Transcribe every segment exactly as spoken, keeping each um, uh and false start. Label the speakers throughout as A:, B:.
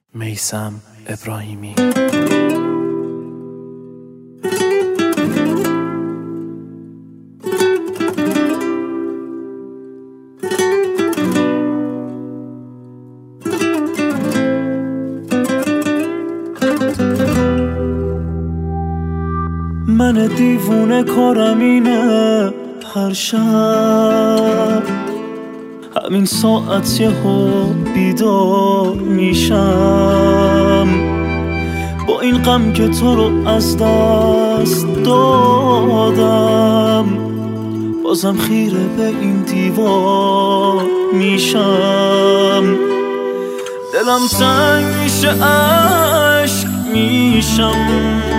A: میثم ابراهیمی. من دیوونه کارم اینه، هر شب همین ساعت یهو بیدار میشم، با این غم که تو رو از دست دادم، بازم خیره به این دیوار میشم. دلم تنگ میشه، عشق میشم،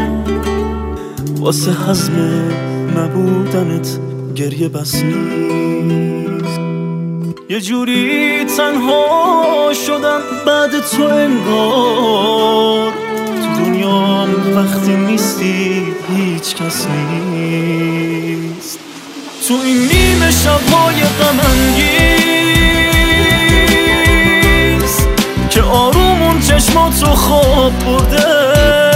A: واسه حزم نبودنت گریه بس نیست. یه جوری تنها شدم بعد تو، انگار تو دنیام وقتی نیستی هیچ کس نیست. تو این نیمه شبهای غم انگیز که آرومون چشماتو خواب برده،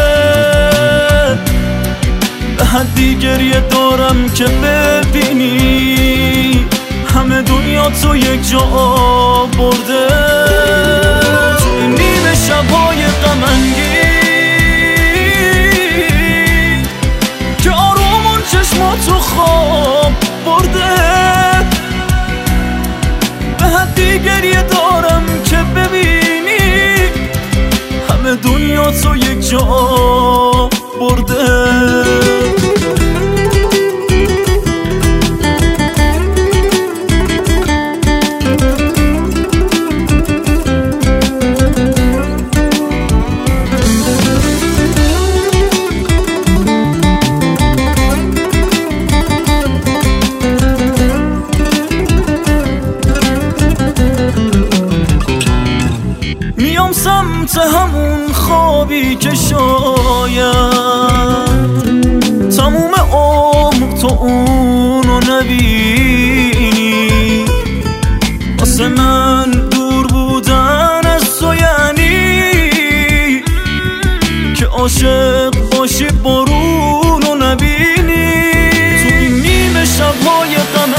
A: به حدی گریه دارم که ببینی همه دنیا تو یک جا برده. تو این نیمه شبهای غم انگیز که آرومون چشماتو خواب برده، به حدی گریه دارم که ببینی همه دنیا تو یک جا برده. میام سمت همون خوابی که شاید تموم عمر تو اونو نبینی. واسه من دور بودن از تو یعنی که عاشق باشی بارونو نبینی. تو این نیمه شبهای غم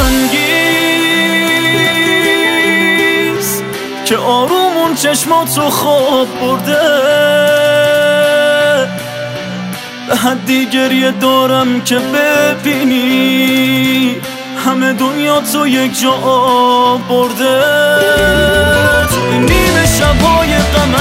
A: انگیز که آرومون چشماتو خواب برده، به حدی گریه دارم که ببینی همه دنیا تو یک جا برده. تو این نیمه شبهای غم